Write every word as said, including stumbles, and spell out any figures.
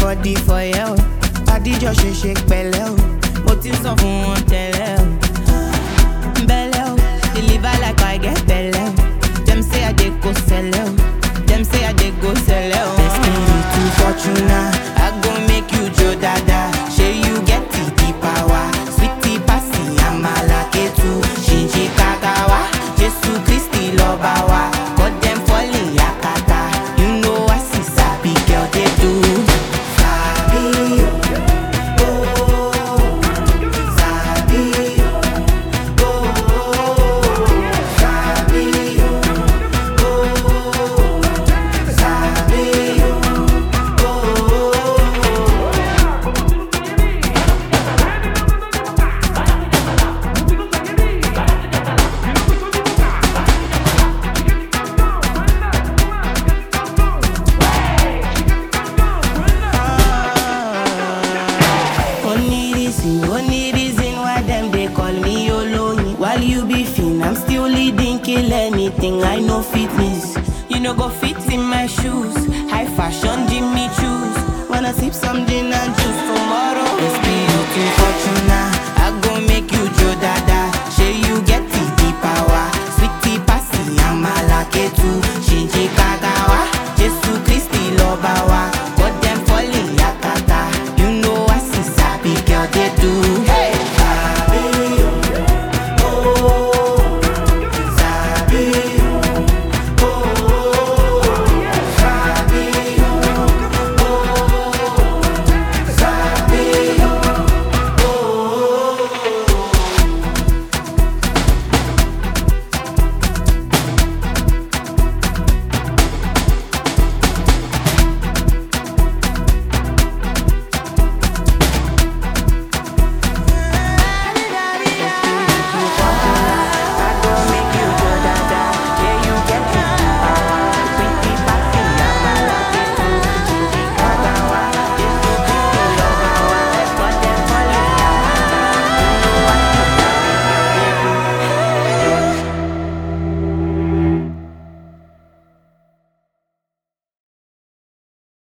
body for you. Body just shake shake pẹ̀lẹ́ o. Mo ti sọ fún wọn tẹ́lẹ̀ o. Belle o, deliver like I get belle o. Dem say I dey go sell o. Dem say I dey go sell o. Destiny to Fortuna, I go make you Joe Dada. Shey you get the the power. Sweetie pasi amala ketu. Shinji kakawa, Jesu Christi loba wa. Got them falling yakata. You know I see sabi girl they do. Sabi oh, sabi oh, sabi oh, sabi Only reason, only reason why them they call me Oloni. While you be fin, I'm still leading, kill anything. I know fitness, you know go fit in my shoes. High fashion, Jimmy choose. Wanna sip some gin and juice tomorrow? It's me looking Fortuna. I go make you Joe Dada. Shey you get the the power. Sweetie pasi amala ketu.